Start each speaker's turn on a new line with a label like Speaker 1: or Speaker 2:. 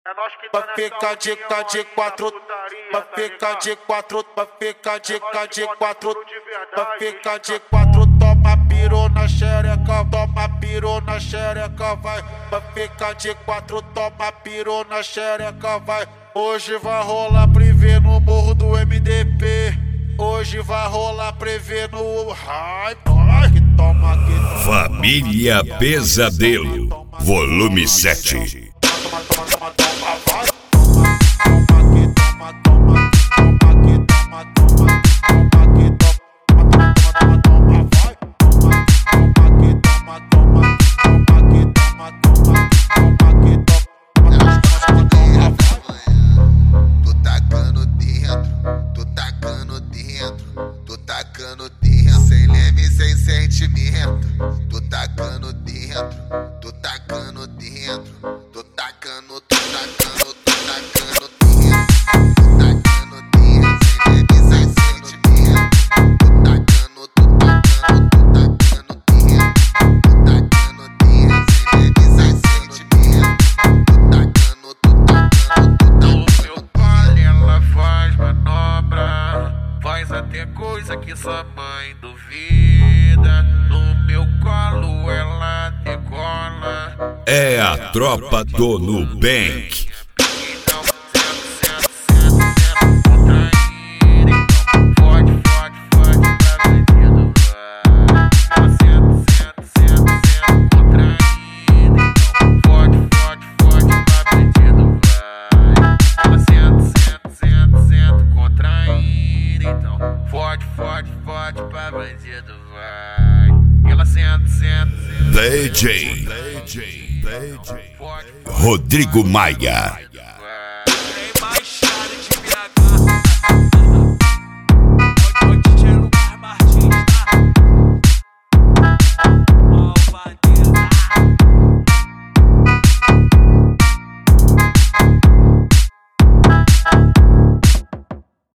Speaker 1: Vai ficar de quatro, vai ficar de quatro, vai ficar de quatro, vai ficar de quatro, toma piru na xereca, toma piru na xereca, vai ficar de quatro, toma piru na xereca, vai. Hoje vai rolar privê no morro do MDP, hoje vai rolar privê no hype, que toma aqui.
Speaker 2: Família Pesadelo, volume 7.
Speaker 3: Sem leme, sem sentimento. Tô tacando dentro, tô tacando dentro, tô tacando, tô tacando, tô tacando dentro, tô tacando dentro, sem leme, sem sentimento. Tô tacando, tô tacando, tô tacando dentro, tô tacando dentro, sem leme, sem sentimento. Tô tacando, tô tacando, tô tacando.
Speaker 4: No meu baile ela faz manobra, faz até coisa que sua mãe duvida. No meu colo ela decola.
Speaker 2: É a tropa do Nubank.
Speaker 4: Então senta, senta, senta, contrair. Então fode, fode, fode, pra bandido vai. Ela senta, senta, senta, contrair. Então fode, fode, fode, pra bandido vai. Ela senta, senta, senta, contrair. Então fode, fode, fode, pra bandido vai. Ela senta, senta, senta.
Speaker 2: DJ Rodrigo Maia.